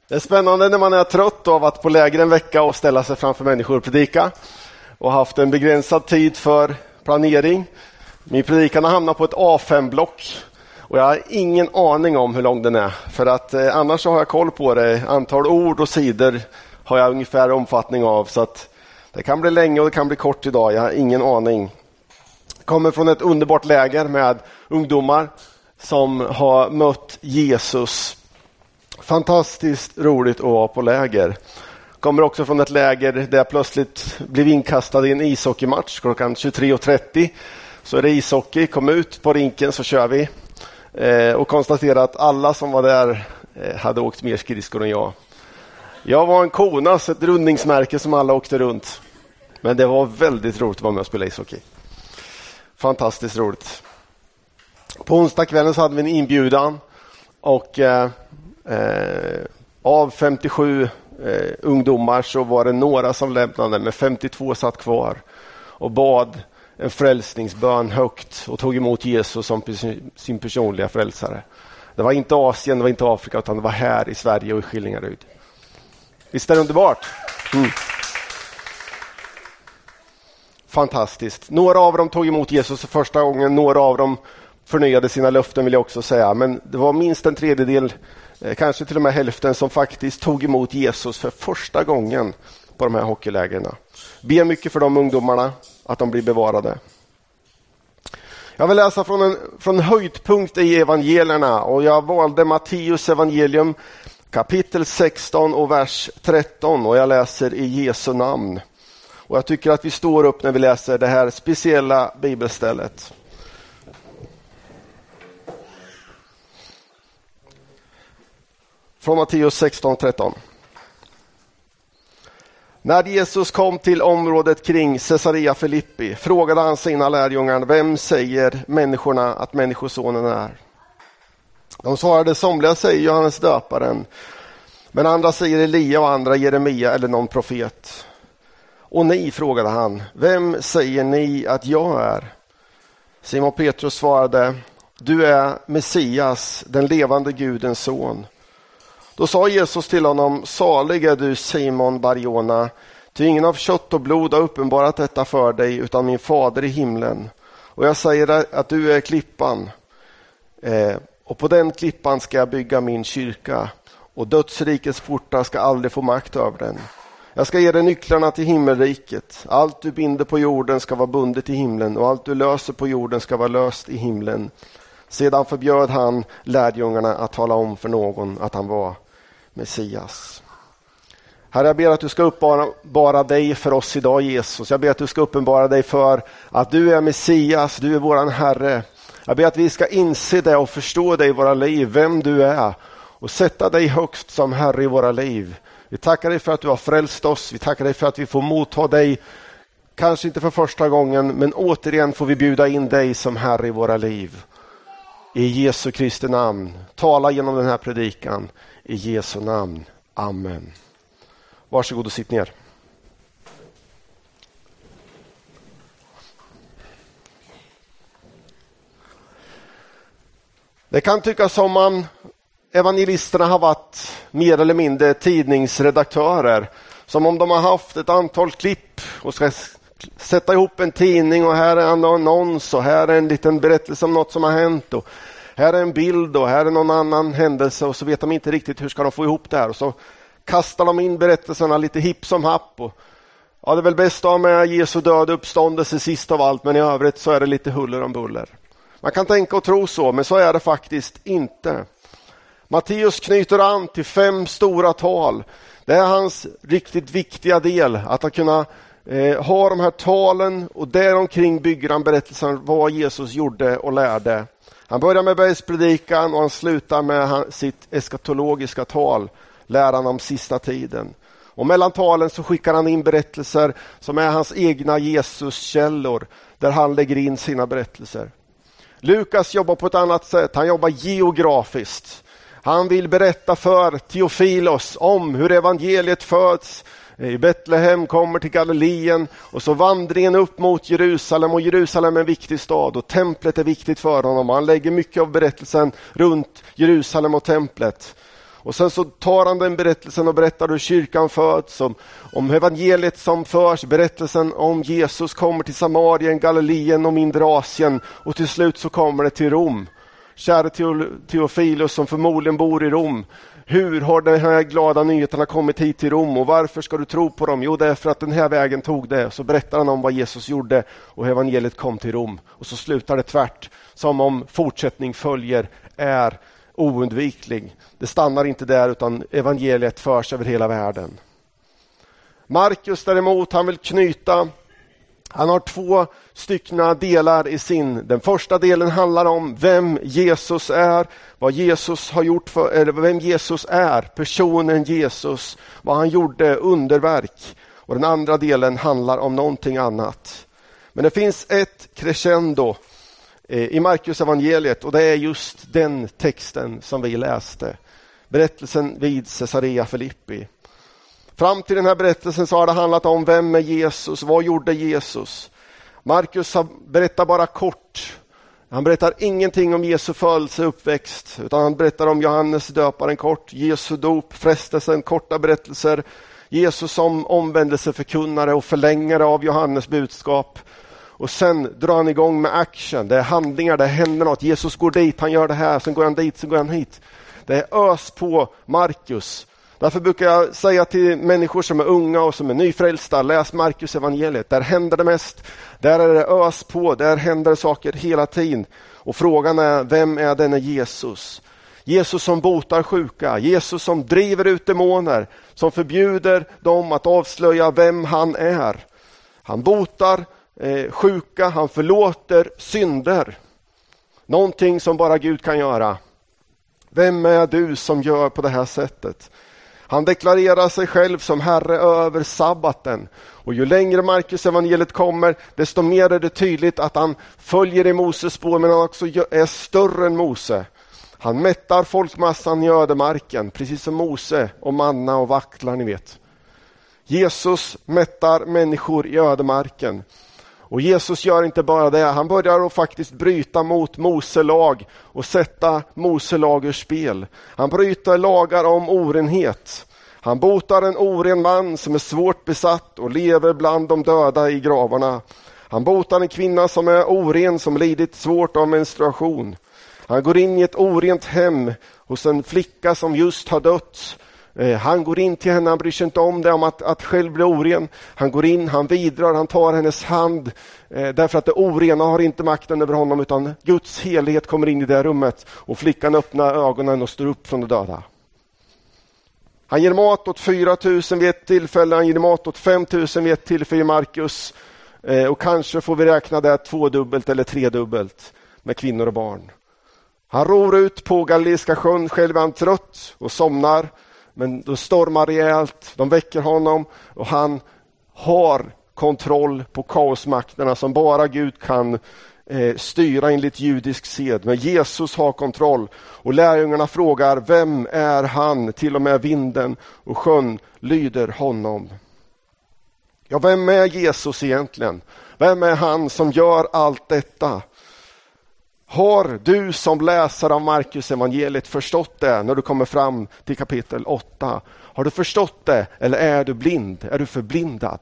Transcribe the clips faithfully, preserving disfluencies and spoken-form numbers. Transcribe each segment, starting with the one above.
Det är spännande när man är trött av att på läger en vecka och ställa sig framför människor och predika och haft en begränsad tid för planering. Min predikan har hamnat på ett A fem-block och jag har ingen aning om hur lång den är. För att eh, annars så har jag koll på det. Antal ord och sidor har jag ungefär omfattning av. Så att det kan bli länge och det kan bli kort idag. Jag har ingen aning. Kommer från ett underbart läger med ungdomar som har mött Jesus. Fantastiskt roligt att vara på läger. Kommer också från ett läger där jag plötsligt blev inkastad i en ishockeymatch klockan tjugotre och trettio. Så är det ishockey, kom ut på rinken så kör vi. Eh, och konstatera att alla som var där eh, hade åkt mer skridskor än jag. Jag var en Konas, ett rundningsmärke som alla åkte runt. Men det var väldigt roligt att vara med och spela ishockey. Fantastiskt roligt. På onsdag kvällen så hade vi en inbjudan och eh, eh, av femtiosju eh, ungdomar så var det några som lämnade, men femtiotvå satt kvar och bad en frälsningsbön högt och tog emot Jesus som sin personliga frälsare. Det var inte Asien, det var inte Afrika, utan det var här i Sverige och i Skillingaryd. Visst är det underbart? Mm. Fantastiskt. Några av dem tog emot Jesus för första gången, några av dem förnyade sina löften vill jag också säga. Men det var minst en tredjedel, kanske till och med hälften, som faktiskt tog emot Jesus för första gången på de här hockeylägerna. Be mycket för de ungdomarna att de blir bevarade. Jag vill läsa från en, från en höjdpunkt i evangelierna och jag valde Matteus evangelium kapitel sexton och vers tretton och jag läser i Jesu namn. Och jag tycker att vi står upp när vi läser det här speciella bibelstället. Från Matteus sexton tretton. När Jesus kom till området kring Caesarea Filippi frågade han sina lärjungar: vem säger människorna att människosonen är? De svarade: somliga säger Johannes döparen, men andra säger Elia och andra Jeremia eller någon profet. Och ni, frågade han, vem säger ni att jag är? Simon Petrus svarade: du är Messias, den levande Gudens son. Då sa Jesus till honom: salig är du, Simon Barjona, ty ingen av kött och blod har uppenbarat detta för dig utan min fader i himlen. Och jag säger att du är klippan, eh, och på den klippan ska jag bygga min kyrka, och dödsrikets portar ska aldrig få makt över den. Jag ska ge dig nycklarna till himmelriket. Allt du binder på jorden ska vara bundet i himlen, och allt du löser på jorden ska vara löst i himlen. Sedan förbjöd han lärjungarna att tala om för någon att han var Messias. Herre, jag ber att du ska uppenbara dig för oss idag, Jesus. Jag ber att du ska uppenbara dig för att du är Messias, du är våran Herre. Jag ber att vi ska inse det och förstå dig i våra liv, vem du är, och sätta dig högst som Herre i våra liv. Vi tackar dig för att du har frälst oss. Vi tackar dig för att vi får motta dig, kanske inte för första gången, men återigen får vi bjuda in dig som Herre i våra liv. I Jesu Kristi namn. Tala genom den här predikan. I Jesu namn. Amen. Varsågod och sitt ner. Det kan tyckas som om evangelisterna har varit mer eller mindre tidningsredaktörer. Som om de har haft ett antal klipp och ska sätta ihop en tidning, och här är en annons och här är en liten berättelse om något som har hänt och här är en bild och här är någon annan händelse, och så vet de inte riktigt hur ska de få ihop det här, och så kastar de in berättelserna lite hipp som happ. Och ja, det är väl bäst av med Jesu död uppståndelse sist av allt, men i övrigt så är det lite huller om buller. Man kan tänka och tro så, men så är det faktiskt inte. Matteus knyter an till fem stora tal. Det är hans riktigt viktiga del, att kunna eh, ha de här talen, och däromkring bygger han berättelsen vad Jesus gjorde och lärde. Han börjar med bergspredikan och han slutar med sitt eskatologiska tal, läran om sista tiden. Och mellan talen så skickar han in berättelser som är hans egna Jesus-källor, där han lägger in sina berättelser. Lukas jobbar på ett annat sätt. Han jobbar geografiskt. Han vill berätta för Teofilos om hur evangeliet föds i Betlehem, kommer till Galileen, och så vandringen upp mot Jerusalem, och Jerusalem är en viktig stad och templet är viktigt för honom. Han lägger mycket av berättelsen runt Jerusalem och templet. Och sen så tar han den berättelsen och berättar hur kyrkan föds, om, om evangeliet som förs, berättelsen om Jesus kommer till Samarien, Galileen och mindre Asien, och till slut så kommer det till Rom. Kära Teofilus som förmodligen bor i Rom, hur har de här glada nyheterna kommit hit till Rom och varför ska du tro på dem? Jo, det är för att den här vägen tog det. Så berättar han om vad Jesus gjorde och evangeliet kom till Rom. Och så slutar det tvärt, som om fortsättning följer, är oundviklig. Det stannar inte där utan evangeliet förs över hela världen. Markus däremot, han vill knyta, han har två styckna delar i sin. Den första delen handlar om vem Jesus är, vad Jesus har gjort för, eller vem Jesus är, personen Jesus, vad han gjorde, underverk. Och den andra delen handlar om någonting annat. Men det finns ett crescendo i Markus evangeliet och det är just den texten som vi läste. Berättelsen vid Caesarea Filippi. Fram till den här berättelsen så har det handlat om vem är Jesus, vad gjorde Jesus. Markus berättar bara kort. Han berättar ingenting om Jesu födelse och uppväxt, utan han berättar om Johannes döparen kort, Jesu dop, frestelsen, korta berättelser, Jesus som omvändelseförkunnare och förlängare av Johannes budskap. Och sen drar han igång med action, det är handlingar, det händer något. Jesus går dit, han gör det här, sen går han dit, sen går han hit. Det är ös på Markus. Därför brukar jag säga till människor som är unga och som är nyfrälsta, läs Markus evangeliet. Där händer det mest, där är det ös på, där händer saker hela tiden. Och frågan är, vem är denne Jesus? Jesus som botar sjuka, Jesus som driver ut demoner, som förbjuder dem att avslöja vem han är. Han botar eh, sjuka, han förlåter synder. Någonting som bara Gud kan göra. Vem är du som gör på det här sättet? Han deklarerar sig själv som herre över sabbaten. Och ju längre Markus evangeliet kommer, desto mer är det tydligt att han följer i Moses spår, men han också är större än Mose. Han mättar folkmassan i ödemarken, precis som Mose och manna och vaktlar, ni vet. Jesus mättar människor i ödemarken. Och Jesus gör inte bara det, han börjar att faktiskt bryta mot Mose lag och sätta Mose lag ur spel. Han bryter lagar om orenhet. Han botar en oren man som är svårt besatt och lever bland de döda i gravarna. Han botar en kvinna som är oren, som lidit svårt av menstruation. Han går in i ett orent hem hos en flicka som just har dött. Han går in till henne, han bryr sig inte om det, om att, att själv bli oren. Han går in, han vidrar, han tar hennes hand. Eh, därför att det orena har inte makten över honom, utan Guds helighet kommer in i det rummet. Och flickan öppnar ögonen och står upp från de döda. Han ger mat åt fyra tusen vid ett tillfälle, han ger mat åt fem tusen vid ett tillfälle i Markus. Eh, och kanske får vi räkna det tvådubbelt eller tredubbelt med kvinnor och barn. Han ror ut på Galileiska sjön, själv är han trött och somnar. Men då stormar rejält, de väcker honom och han har kontroll på kaosmakterna som bara Gud kan eh, styra enligt judisk sed. Men Jesus har kontroll och lärjungarna frågar, vem är han? Till och med vinden och sjön lyder honom. Ja, vem är Jesus egentligen? Vem är han som gör allt detta? Har du som läsare av Markus evangeliet förstått det när du kommer fram till kapitel åtta? Har du förstått det eller är du blind? Är du förblindad?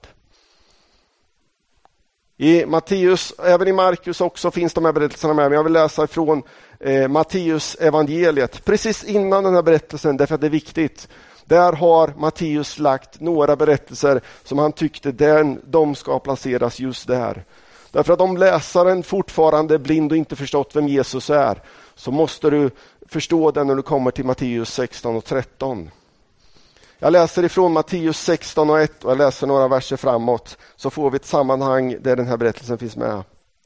I Matteus, även i Markus också finns de här berättelserna med. Men jag vill läsa ifrån eh, Matteus evangeliet. Precis innan den här berättelsen, därför att det är viktigt. Där har Matteus lagt några berättelser som han tyckte den, de ska placeras just där. Därför att om läsaren fortfarande är blind och inte förstått vem Jesus är, så måste du förstå det när du kommer till Matteus sexton och tretton. Jag läser ifrån Matteus sexton och ett och jag läser några verser framåt, så får vi ett sammanhang där den här berättelsen finns med.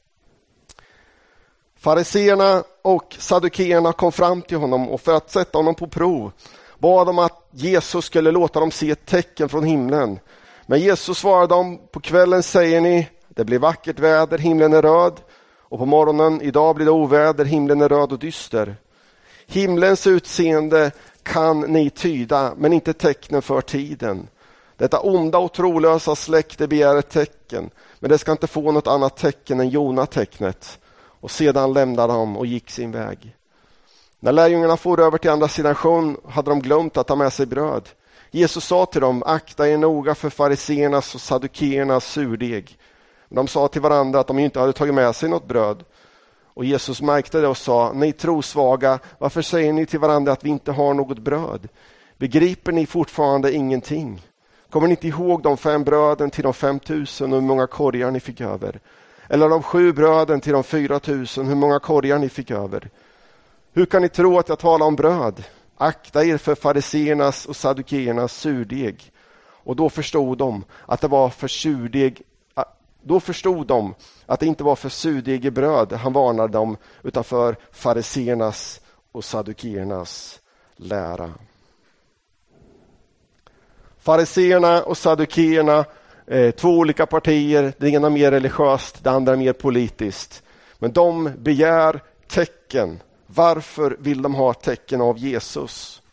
Fariseerna och saddukeerna kom fram till honom och för att sätta honom på prov bad de att Jesus skulle låta dem se ett tecken från himlen. Men Jesus svarade dem, på kvällen säger ni, det blir vackert väder, himlen är röd. Och på morgonen, idag blir det oväder, himlen är röd och dyster. Himlens utseende kan ni tyda, men inte tecknen för tiden. Detta onda och trolösa släkte begär ett tecken, men det ska inte få något annat tecken än Jona-tecknet. Och sedan lämnade han och gick sin väg. När lärjungarna for över till andra sidan sjön hade de glömt att ta med sig bröd. Jesus sa till dem, akta er noga för fariseernas och saddukeernas surdeg. De sa till varandra att de inte hade tagit med sig något bröd. Och Jesus märkte det och sa, ni trosvaga, varför säger ni till varandra att vi inte har något bröd? Begriper ni fortfarande ingenting? Kommer ni inte ihåg de fem bröden till de fem tusen och hur många korgar ni fick över? Eller de sju bröden till de fyra tusen, hur många korgar ni fick över? Hur kan ni tro att jag talar om bröd? Akta er för fariseernas och saddukeernas surdeg. Och då förstod de att det var för surdeg. Då förstod de att det inte var för surdeg bröd han varnade dem, utan för fariseernas och saddukeernas lära. Fariseerna och saddukeerna, eh, två olika partier, det ena mer religiöst, det andra mer politiskt. Men de begär tecken. Varför vill de ha tecken av Jesus?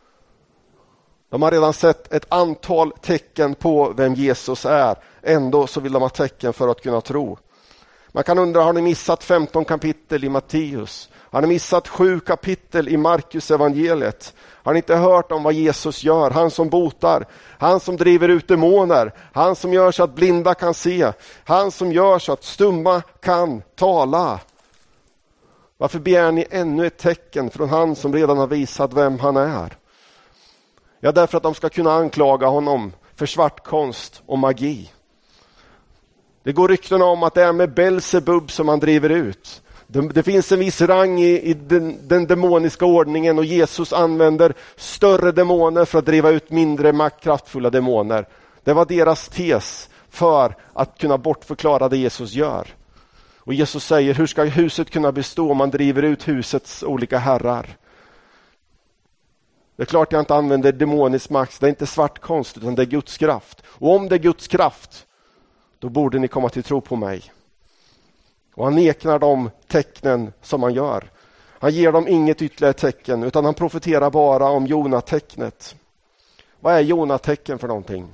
De har redan sett ett antal tecken på vem Jesus är. Ändå så vill de ha tecken för att kunna tro. Man kan undra, har ni missat femton kapitel i Matteus? Har ni missat sju kapitel i Markus evangeliet? Har ni inte hört om vad Jesus gör? Han som botar, han som driver ut demoner, han som gör så att blinda kan se, han som gör så att stumma kan tala. Varför begär ni ännu ett tecken från han som redan har visat vem han är? Ja, därför att de ska kunna anklaga honom för svartkonst och magi. Det går rykten om att det är med Belzebub som han driver ut. Det, det finns en viss rang i, i den, den demoniska ordningen och Jesus använder större demoner för att driva ut mindre maktkraftfulla demoner. Det var deras tes för att kunna bortförklara det Jesus gör. Och Jesus säger, hur ska huset kunna bestå om man driver ut husets olika herrar? Det är klart jag inte använder demonisk makt, det är inte svartkonst utan det är Guds kraft. Och om det är Guds kraft, då borde ni komma till tro på mig. Och han neknar de tecknen som han gör. Han ger dem inget ytterligare tecken utan han profeterar bara om Jona-tecknet. Vad är Jona-tecken för någonting?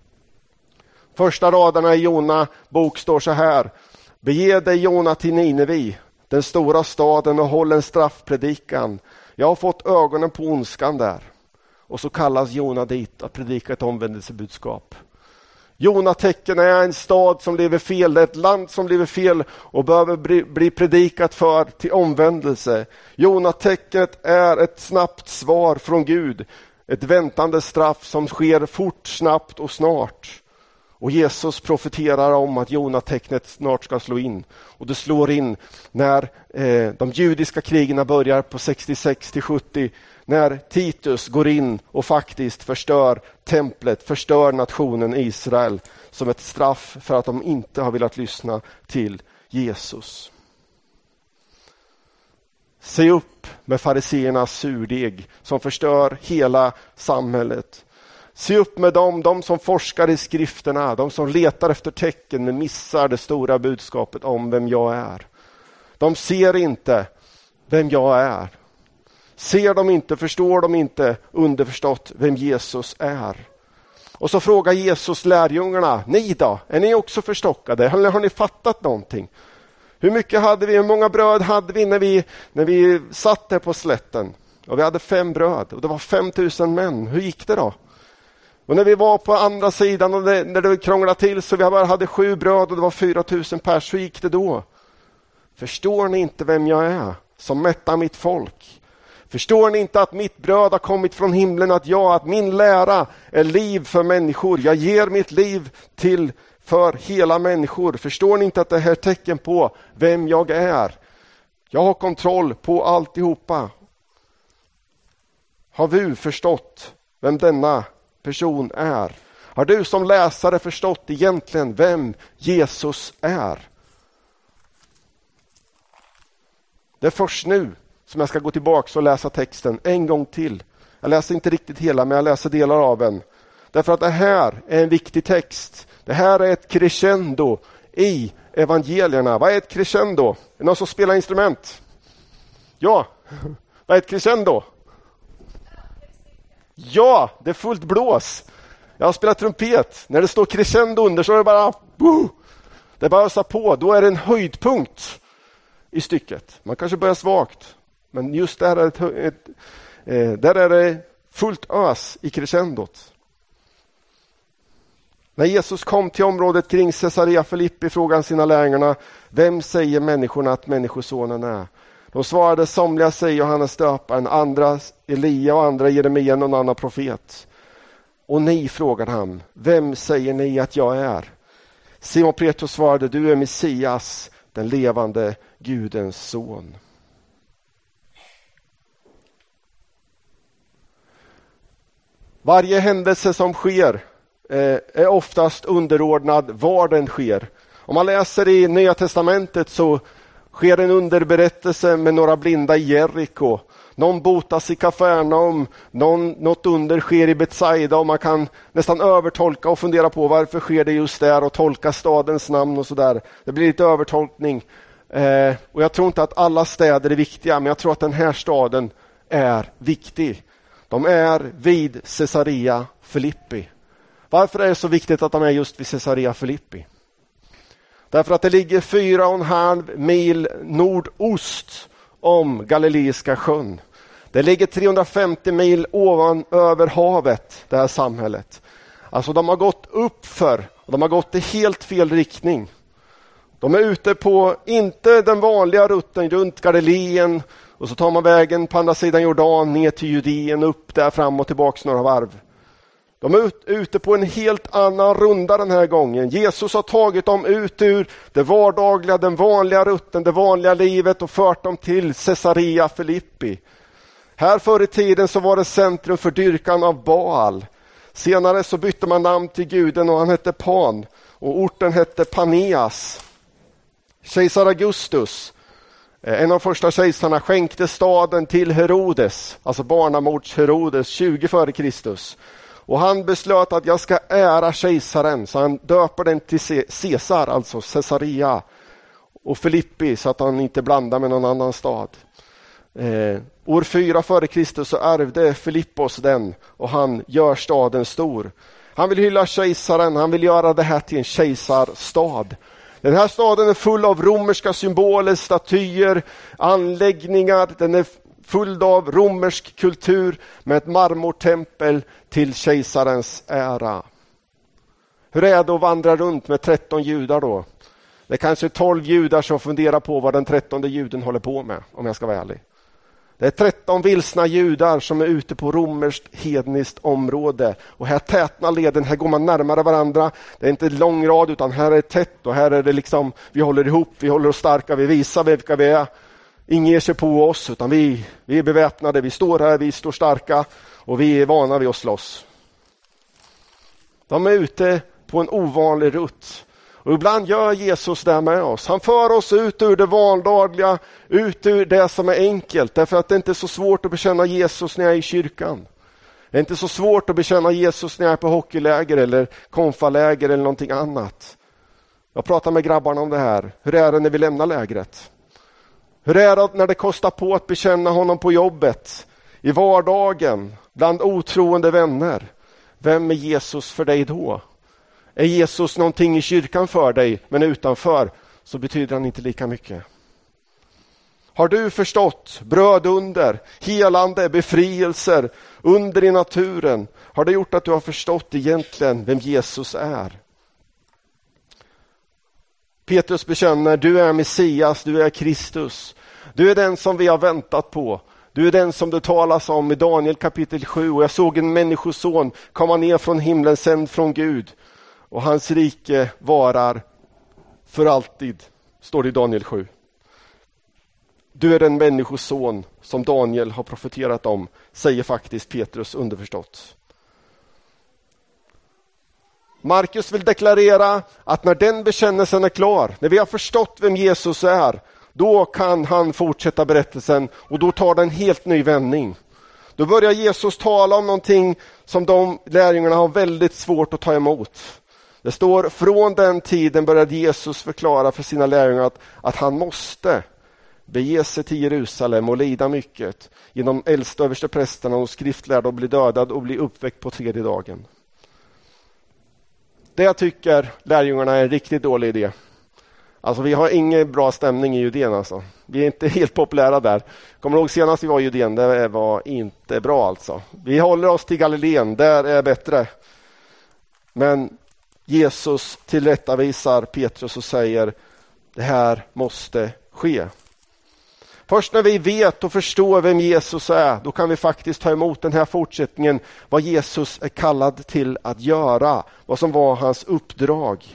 Första raderna i Jona bok står så här. Bege dig Jona till Ninevi, den stora staden, och håll en straffpredikan. Jag har fått ögonen på ondskan där. Och så kallas Jona dit att predika ett omvändelsebudskap. Jona-tecken är en stad som lever fel, ett land som lever fel och behöver bli, bli predikat för till omvändelse. Jona-tecknet är ett snabbt svar från Gud. Ett väntande straff som sker fort, snabbt och snart. Och Jesus profeterar om att Jona-tecknet snart ska slå in. Och det slår in när eh, de judiska krigen börjar på sextiosex till sjuttio. När Titus går in och faktiskt förstör templet, förstör nationen Israel som ett straff för att de inte har velat lyssna till Jesus. Se upp med fariseernas surdeg som förstör hela samhället. Se upp med dem, de som forskar i skrifterna, de som letar efter tecken men missar det stora budskapet om vem jag är. De ser inte vem jag är. Ser de inte, förstår de inte underförstått vem Jesus är. Och så frågar Jesus lärjungarna, ni då? Är ni också förstockade? Eller har ni fattat någonting? Hur mycket hade vi, hur många bröd hade vi när vi, när vi satt där på slätten? Och vi hade fem bröd och det var fem tusen män. Hur gick det då? Och när vi var på andra sidan och det, när det krånglade till så vi bara hade sju bröd och det var fyra tusen pers. Hur gick det då? Förstår ni inte vem jag är som mättar mitt folk? Förstår ni inte att mitt bröd har kommit från himlen, att jag, att min lära är liv för människor. Jag ger mitt liv till för hela människor. Förstår ni inte att det här är tecken på vem jag är? Jag har kontroll på alltihopa. Har du förstått vem denna person är? Har du som läsare förstått egentligen vem Jesus är? Det är först nu som jag ska gå tillbaka och läsa texten en gång till. Jag läser inte riktigt hela, men jag läser delar av den. Därför att det här är en viktig text. Det här är ett crescendo i evangelierna. Vad är ett crescendo? Är det någon som spelar instrument? Ja, vad är ett crescendo? Ja, det är fullt blås. Jag har spelat trumpet. När det står crescendo under så är det bara... Boom! Det bara ösa på. Då är det en höjdpunkt i stycket. Man kanske börjar svagt. Men just där är, ett, ett, eh, där är det fullt ös i crescendot. När Jesus kom till området kring Caesarea Filippi frågade han sina lärjungarna: vem säger människorna att människosonen är? De svarade: somliga säger Johannes döparen, andra Elia och andra Jeremia, någon annan profet. Och ni, frågade han, vem säger ni att jag är? Simon Petrus svarade: du är Messias, den levande Gudens son. Varje händelse som sker eh, är oftast underordnad var den sker. Om man läser i Nya testamentet så sker en underberättelse med några blinda i Jeriko. Någon botas i Kafarnaum, någon, något under sker i Betsaida, och man kan nästan övertolka och fundera på varför sker det just där och tolka stadens namn och sådär. Det blir lite övertolkning. Eh, och jag tror inte att alla städer är viktiga, men jag tror att den här staden är viktig. De är vid Caesarea Filippi. Varför är det så viktigt att de är just vid Caesarea Filippi? Därför att det ligger fyra och en halv mil nordost om Galileiska sjön. Det ligger trehundrafemtio mil ovan över havet, det här samhället. Alltså de har gått upp för, de har gått i helt fel riktning. De är ute på inte den vanliga rutten runt Galileen, och så tar man vägen på andra sidan Jordan ner till Judeen, upp där fram och tillbaka några varv. De är ute på en helt annan runda den här gången. Jesus har tagit dem ut ur det vardagliga, den vanliga rutten, det vanliga livet och fört dem till Caesarea Filippi. Här förr i tiden så var det centrum för dyrkan av Baal. Senare så bytte man namn till guden och han hette Pan, och orten hette Paneas. Kejsar Augustus, en av första kejsarna, skänkte staden till Herodes, alltså barnamords Herodes, tjugo före Kristus. Och han beslöt att jag ska ära kejsaren, så han döper den till Caesar, alltså Caesarea, och Filippi, så att han inte blandar med någon annan stad. Eh, år fyra före Kristus så ärvde Filippos den, och han gör staden stor. Han vill hylla kejsaren, han vill göra det här till en kejsarstad. Den här staden är full av romerska symboler, statyer, anläggningar. Den är full av romersk kultur med ett marmortempel till kejsarens ära. Hur är det att vandra runt med tretton judar då? Det är kanske tolv judar som funderar på vad den trettonde juden håller på med, om jag ska vara ärlig. Det är tretton vilsna judar som är ute på romerskt hedniskt område. Och här tätnar leden, här går man närmare varandra. Det är inte lång rad utan här är det tätt, och här är det liksom, vi håller ihop, vi håller oss starka, vi visar vilka vi är. Ingen ger sig på oss, utan vi, vi är beväpnade, vi står här, vi står starka och vi är vana vid att slåss. De är ute på en ovanlig rutt. Och ibland gör Jesus det med oss. Han för oss ut ur det vardagliga, ut ur det som är enkelt. Därför att det inte är så svårt att bekänna Jesus när jag är i kyrkan. Det är inte så svårt att bekänna Jesus när jag är på hockeyläger eller konfaläger eller någonting annat. Jag pratar med grabbarna om det här. Hur är det när vi lämnar lägret? Hur är det när det kostar på att bekänna honom på jobbet, i vardagen, bland otroende vänner? Vem är Jesus för dig då? Är Jesus någonting i kyrkan för dig, men utanför så betyder han inte lika mycket. Har du förstått brödunder, helande, befrielser, under i naturen? Har det gjort att du har förstått egentligen vem Jesus är? Petrus bekänner: du är Messias, du är Kristus. Du är den som vi har väntat på. Du är den som det talas om i Daniel kapitel sju. Och jag såg en människoson komma ner från himlen, sänd från Gud. Och hans rike varar för alltid, står det i Daniel sju. Du är den människoson som Daniel har profeterat om, säger faktiskt Petrus underförstått. Markus vill deklarera att när den bekännelsen är klar, när vi har förstått vem Jesus är, då kan han fortsätta berättelsen och då tar det en helt ny vändning. Då börjar Jesus tala om någonting som de lärjungarna har väldigt svårt att ta emot. Det står: från den tiden började Jesus förklara för sina lärjungar att, att han måste bege sig till Jerusalem och lida mycket genom äldste översteprästerna och skriftlärda och bli dödad och bli uppväckt på tredje dagen. Det jag tycker lärjungarna är en riktigt dålig idé. Alltså vi har ingen bra stämning i Judén alltså. Vi är inte helt populära där. Kommer du ihåg senast vi var i Judén? Det var inte bra alltså. Vi håller oss till Galileen, där är bättre. Men Jesus tillrättavisar Petrus och säger det här måste ske. Först när vi vet och förstår vem Jesus är, då kan vi faktiskt ta emot den här fortsättningen. Vad Jesus är kallad till att göra. Vad som var hans uppdrag.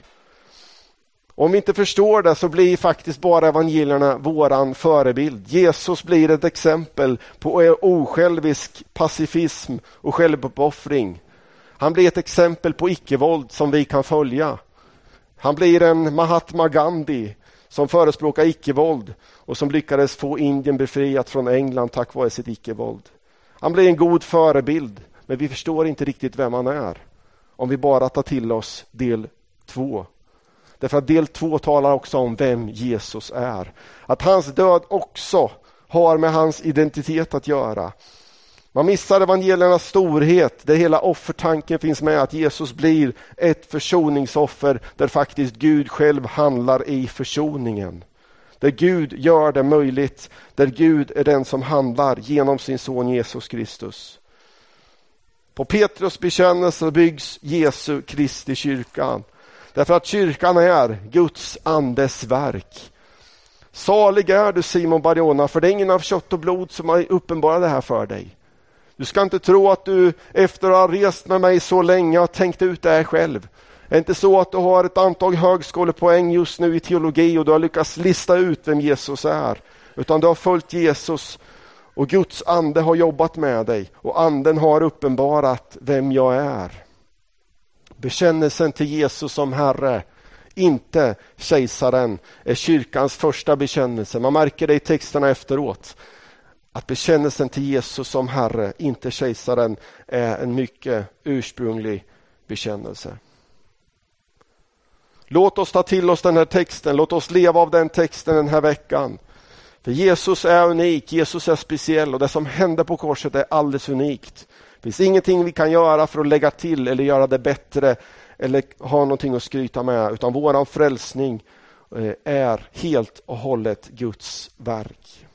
Om vi inte förstår det så blir faktiskt bara evangelierna våran förebild. Jesus blir ett exempel på osjälvisk pacifism och självuppoffring. Han blir ett exempel på icke-våld som vi kan följa. Han blir en Mahatma Gandhi som förespråkar icke-våld och som lyckades få Indien befriat från England tack vare sitt icke-våld. Han blir en god förebild, men vi förstår inte riktigt vem han är om vi bara tar till oss del två. Därför att del två talar också om vem Jesus är. Att hans död också har med hans identitet att göra. Man missar evangeliernas storhet, där hela offertanken finns med, att Jesus blir ett försoningsoffer där faktiskt Gud själv handlar i försoningen. Där Gud gör det möjligt, där Gud är den som handlar genom sin son Jesus Kristus. På Petrus bekännelse byggs Jesu Kristi kyrkan. Därför att kyrkan är Guds andes verk. Salig är du Simon Barjona, för det är ingen av kött och blod som har uppenbarat det här för dig. Du ska inte tro att du efter att ha rest med mig så länge har tänkt ut det här själv. Det är inte så att du har ett antal högskolepoäng just nu i teologi och du har lyckats lista ut vem Jesus är. Utan du har följt Jesus och Guds ande har jobbat med dig och anden har uppenbarat vem jag är. Bekännelsen till Jesus som Herre, inte kejsaren, är kyrkans första bekännelse. Man märker det i texterna efteråt. Att bekännelsen till Jesus som Herre, inte kejsaren, är en mycket ursprunglig bekännelse. Låt oss ta till oss den här texten. Låt oss leva av den texten den här veckan. För Jesus är unik, Jesus är speciell och det som hände på korset är alldeles unikt. Det finns ingenting vi kan göra för att lägga till eller göra det bättre eller ha någonting att skryta med, utan våran frälsning är helt och hållet Guds verk.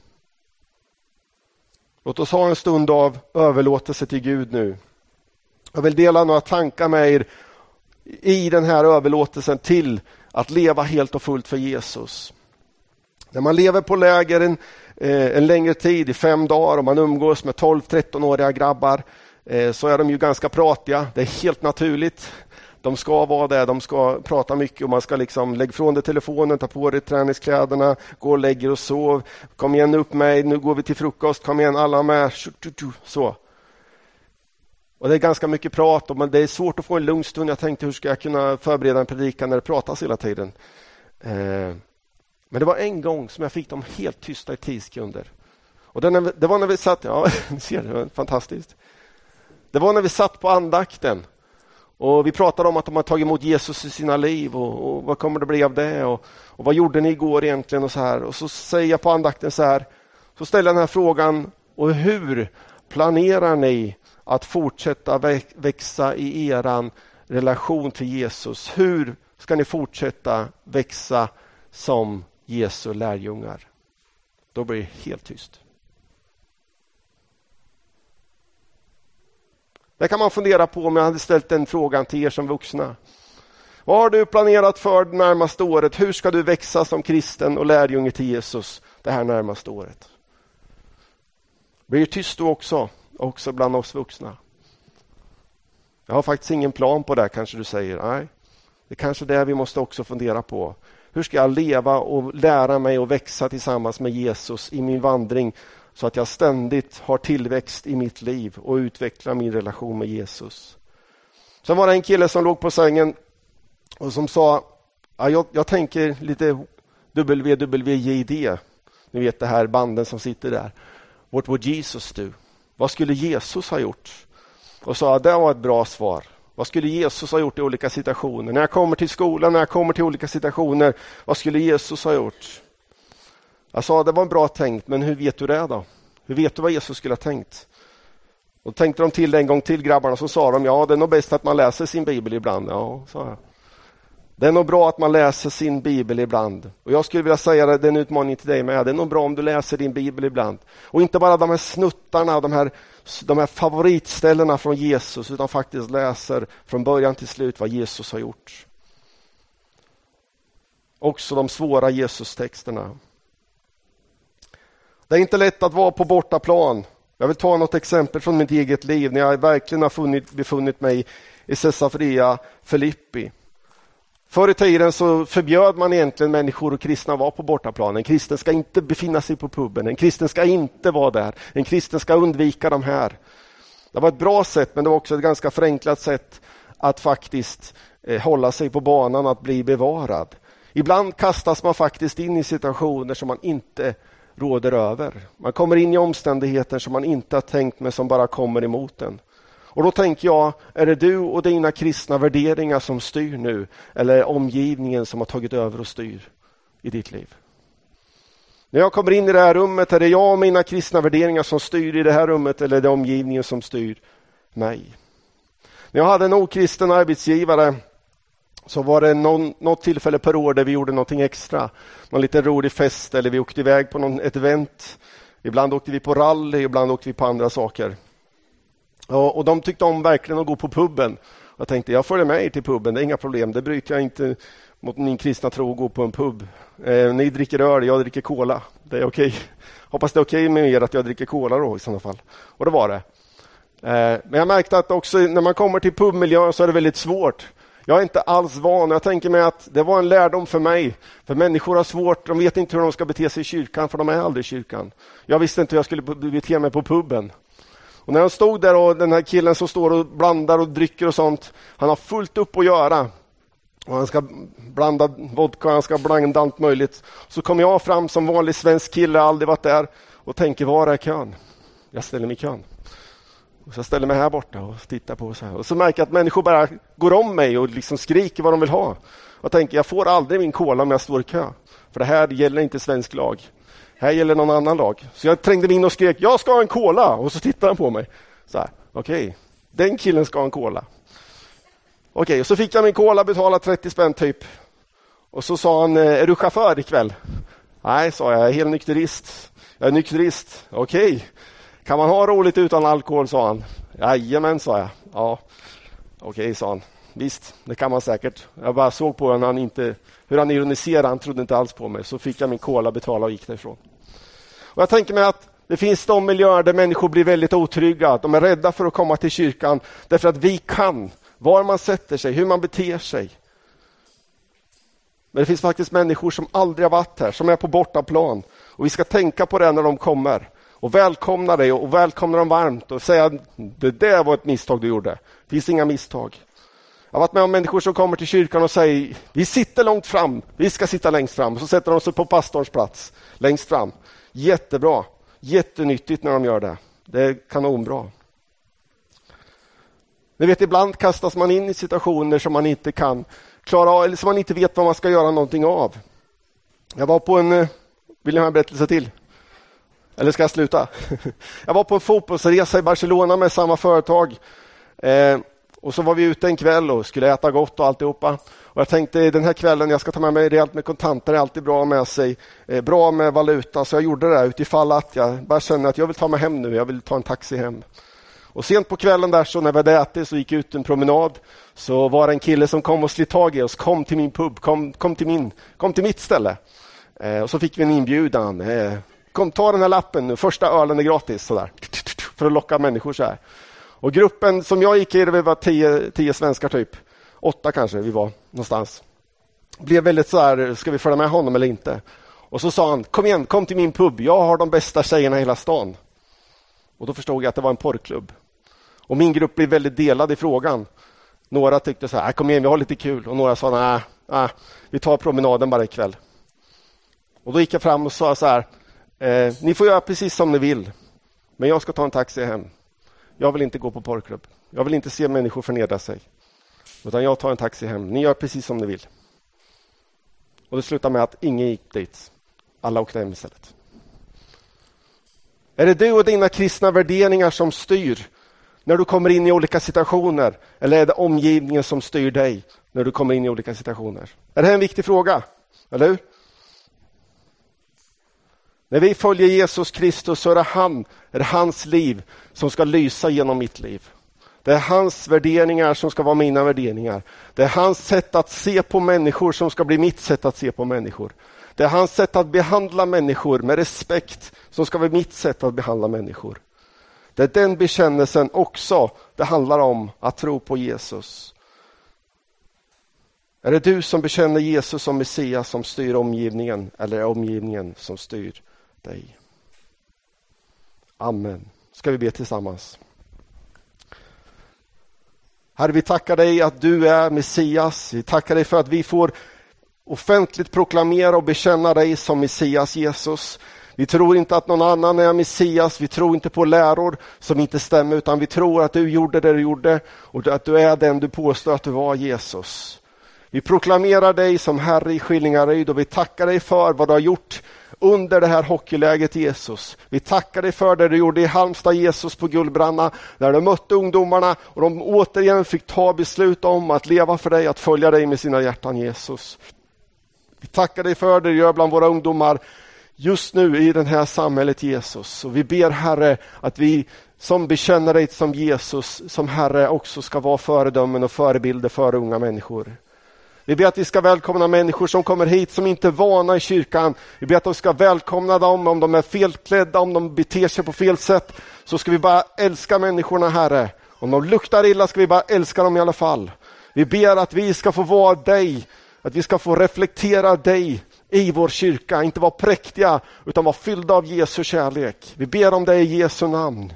Låt oss ha en stund av överlåtelse till Gud nu. Jag vill dela några tankar med er i den här överlåtelsen till att leva helt och fullt för Jesus. När man lever på läger en, eh, en längre tid, i fem dagar, och man umgås med tolv-tretton-åriga grabbar, eh, så är de ju ganska pratiga. Det är helt naturligt. De ska vara där, de ska prata mycket och man ska liksom lägga från dig telefonen, ta på dig träningskläderna, gå och lägga och sov. Kom igen upp mig, nu går vi till frukost, kom igen alla med. Så. Och det är ganska mycket prat och det är svårt att få en lugn stund. Jag tänkte, hur ska jag kunna förbereda en predikan när det pratas hela tiden? Eh, men det var en gång som jag fick dem helt tysta i tio sekunder. Och det, det var när vi satt, ja, ni ser, det var fantastiskt. Det var när vi satt på andakten. Och vi pratade om att de har tagit emot Jesus i sina liv och, och vad kommer det bli av det och, och vad gjorde ni igår egentligen och så här. Och så säger jag på andakten så här, så ställer jag den här frågan, och hur planerar ni att fortsätta växa i eran relation till Jesus? Hur ska ni fortsätta växa som Jesu lärjungar? Då blir det helt tyst. Det kan man fundera på om jag hade ställt den frågan till er som vuxna. Vad har du planerat för det närmaste året? Hur ska du växa som kristen och lärjunge till Jesus det här närmaste året? Blir det tyst då också? Också bland oss vuxna. Jag har faktiskt ingen plan på det, kanske du säger. Nej, det är kanske det vi måste också fundera på. Hur ska jag leva och lära mig och växa tillsammans med Jesus i min vandring, så att jag ständigt har tillväxt i mitt liv och utvecklar min relation med Jesus. Sen var det en kille som låg på sängen och som sa, ja, jag, jag tänker lite W W J D. Ni vet det här banden som sitter där. What would Jesus do? Vad skulle Jesus ha gjort? Och sa, det var ett bra svar. Vad skulle Jesus ha gjort i olika situationer? När jag kommer till skolan, när jag kommer till olika situationer, vad skulle Jesus ha gjort? Jag sa, det var en bra tänkt, men hur vet du det då? Hur vet du vad Jesus skulle ha tänkt? Och tänkte de till en gång till, grabbarna, så sa de, ja, det är nog bäst att man läser sin bibel ibland. Ja, sa jag. Det är nog bra att man läser sin bibel ibland. Och jag skulle vilja säga det, det är en utmaning till dig med. Det är nog bra om du läser din bibel ibland. Och inte bara de här snuttarna och de här, de här favoritställena från Jesus, utan faktiskt läser från början till slut vad Jesus har gjort. Också de svåra Jesus-texterna. Det är inte lätt att vara på bortaplan. Jag vill ta något exempel från mitt eget liv när jag verkligen har funnit, befunnit mig i Caesarea Filippi. Förr i tiden så förbjöd man egentligen människor och kristna att vara på bortaplan. En kristen ska inte befinna sig på puben. En kristen ska inte vara där. En kristen ska undvika de här. Det var ett bra sätt, men det var också ett ganska förenklat sätt att faktiskt eh, hålla sig på banan och att bli bevarad. Ibland kastas man faktiskt in i situationer som man inte råder över. Man kommer in i omständigheter som man inte har tänkt med, som bara kommer emot en. Och då tänker jag, är det du och dina kristna värderingar som styr nu? Eller är omgivningen som har tagit över och styr i ditt liv? När jag kommer in i det här rummet, är det jag och mina kristna värderingar som styr i det här rummet, eller är det omgivningen som styr mig? När jag hade en okristen arbetsgivare så var det någon, något tillfälle per år där vi gjorde någonting extra. Någon liten rolig fest, eller vi åkte iväg på någon, ett event. Ibland åkte vi på rally, ibland åkte vi på andra saker. Och, och de tyckte om verkligen att gå på puben. Jag tänkte, jag följer med er till puben, det är inga problem. Det bryter jag inte mot min kristna tro att gå på en pub. Eh, ni dricker öl, jag dricker cola. Det är okej. Hoppas det är okej med er att jag dricker cola då i sådana fall. Och det var det. Eh, men jag märkte att också när man kommer till pubmiljön så är det väldigt svårt. Jag är inte alls van. Jag tänker mig att det var en lärdom för mig. För människor har svårt. De vet inte hur de ska bete sig i kyrkan, för de är aldrig i kyrkan. Jag visste inte hur jag skulle bete mig på puben. Och när jag stod där och den här killen som står och blandar och dricker och sånt, han har fullt upp att göra. Och han ska blanda vodka, han ska blanda allt möjligt. Så kommer jag fram som vanlig svensk kille, aldrig varit där, och tänker, var är kön? Jag ställer mig i kön. Och så jag ställer mig här borta och tittar på så här. Och så märker jag att människor bara går om mig och liksom skriker vad de vill ha. Och tänker, jag får aldrig min cola om jag står i kö. För det här gäller inte svensk lag. Här gäller någon annan lag. Så jag trängde mig in och skrek, jag ska ha en cola. Och så tittar han på mig. Så här, okej, okay. Den killen ska ha en cola. Okej, okay, och så fick jag min cola, betala trettio spänn typ. Och så sa han, är du chaufför ikväll? Nej, sa jag, jag är helt nykterist. Jag är nykterist, okej. Okay. Kan man ha roligt utan alkohol, sa han. Jajamän, sa jag. Ja, okej, okay, sa han. Visst, det kan man säkert. Jag bara såg på honom, han inte, hur han ironiserade, han trodde inte alls på mig. Så fick jag min cola, betala och gick därifrån. Och jag tänker mig att det finns de miljöer där människor blir väldigt otrygga. De är rädda för att komma till kyrkan därför att vi kan var man sätter sig, hur man beter sig. Men det finns faktiskt människor som aldrig har varit här, som är på bortaplan. Och vi ska tänka på det när de kommer. Och välkomna dig och välkomna dem varmt och säga, det där var ett misstag du gjorde. Det finns inga misstag. Jag har varit med om människor som kommer till kyrkan och säger, vi sitter långt fram, vi ska sitta längst fram. Så sätter de sig på pastorns plats, längst fram. Jättebra, jättenyttigt när de gör det. Det är kanonbra. Ni vet, ibland kastas man in i situationer som man inte kan klara av, eller som man inte vet vad man ska göra någonting av. Jag var på en, vill ni ha en berättelse till? Eller ska jag sluta? Jag var på en fotbollsresa i Barcelona med samma företag. Eh, och så var vi ute en kväll och skulle äta gott och alltihopa. Och jag tänkte, den här kvällen, jag ska ta med mig rejält med kontanter, är alltid bra med sig. Eh, bra med valuta, så jag gjorde det utifall att jag bara känner att jag vill ta mig hem nu. Jag vill ta en taxi hem. Och sent på kvällen där, så när vi hade ätit, så gick ut en promenad. Så var det en kille som kom och slitt tag i oss. Kom till min pub, kom, kom, till, min, kom till mitt ställe. Eh, och så fick vi en inbjudan. Eh, kom, ta den här lappen nu. Första ölen är gratis. Sådär. För att locka människor så här. Och gruppen som jag gick i, det var tio, tio svenskar typ. Åtta kanske vi var någonstans. Blev väldigt så här, ska vi följa med honom eller inte? Och så sa han, kom igen, kom till min pub. Jag har de bästa tjejerna i hela stan. Och då förstod jag att det var en porrklubb. Och min grupp blev väldigt delad i frågan. Några tyckte så här, kom igen, vi har lite kul. Och några sa, nej, nej, vi tar promenaden bara ikväll. Och då gick jag fram och sa så här, eh, ni får göra precis som ni vill. Men jag ska ta en taxi hem. Jag vill inte gå på porrklubb. Jag vill inte se människor förnedra sig. Utan jag tar en taxi hem. Ni gör precis som ni vill. Och det slutade med att ingen gick dit. Alla åkte hem istället. Är det du och dina kristna värderingar som styr när du kommer in i olika situationer? Eller är det omgivningen som styr dig när du kommer in i olika situationer? Är det här en viktig fråga? Eller hur? När vi följer Jesus Kristus så är det han, är det hans liv som ska lysa genom mitt liv. Det är hans värderingar som ska vara mina värderingar. Det är hans sätt att se på människor som ska bli mitt sätt att se på människor. Det är hans sätt att behandla människor med respekt som ska vara mitt sätt att behandla människor. Det är den bekännelsen också det handlar om att tro på Jesus. Är det du som bekänner Jesus som Messias som styr omgivningen, eller är omgivningen som styr dig? Amen. Ska vi be tillsammans? Herre, vi tackar dig att du är Messias. Vi tackar dig för att vi får offentligt proklamera och bekänna dig som Messias Jesus. Vi tror inte att någon annan är Messias. Vi tror inte på läror som inte stämmer, utan vi tror att du gjorde det du gjorde och att du är den du påstår att du var, Jesus. Vi proklamerar dig som Herre i Skillingaryd och vi tackar dig för vad du har gjort under det här hockeyläget, Jesus. Vi tackar dig för det du gjorde i Halmstad, Jesus, på Gullbranna, där du mötte ungdomarna och de återigen fick ta beslut om att leva för dig, att följa dig med sina hjärtan, Jesus. Vi tackar dig för det du gör bland våra ungdomar just nu i det här samhället, Jesus. Och vi ber, Herre, att vi som bekänner dig som Jesus, som Herre, också ska vara föredömen och förebilder för unga människor. Vi ber att vi ska välkomna människor som kommer hit som inte är vana i kyrkan. Vi ber att de ska välkomna dem om de är felklädda, om de beter sig på fel sätt. Så ska vi bara älska människorna, Herre. Om de luktar illa ska vi bara älska dem i alla fall. Vi ber att vi ska få vara dig, att vi ska få reflektera dig i vår kyrka. Inte vara präktiga utan vara fyllda av Jesu kärlek. Vi ber om det i Jesu namn.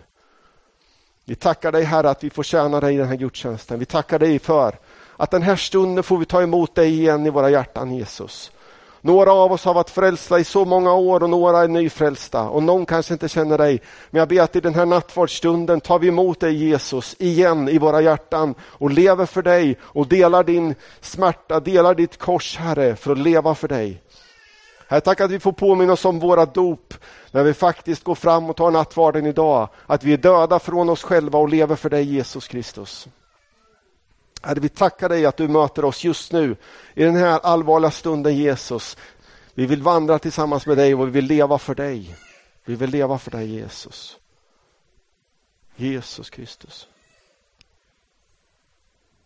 Vi tackar dig, Herre, att vi får tjäna dig i den här gudstjänsten. Vi tackar dig för att den här stunden får vi ta emot dig igen i våra hjärtan, Jesus. Några av oss har varit frälsta i så många år och några är nyfrälsta. Och någon kanske inte känner dig. Men jag ber att i den här nattvardsstunden tar vi emot dig, Jesus, igen i våra hjärtan. Och lever för dig och delar din smärta, delar ditt kors, Herre, för att leva för dig. Herre, tack att vi får påminna oss om våra dop när vi faktiskt går fram och tar nattvarden idag. Att vi är döda från oss själva och lever för dig, Jesus Kristus. Herre, vi tackar dig att du möter oss just nu i den här allvarliga stunden, Jesus. Vi vill vandra tillsammans med dig och vi vill leva för dig. Vi vill leva för dig, Jesus. Jesus Kristus.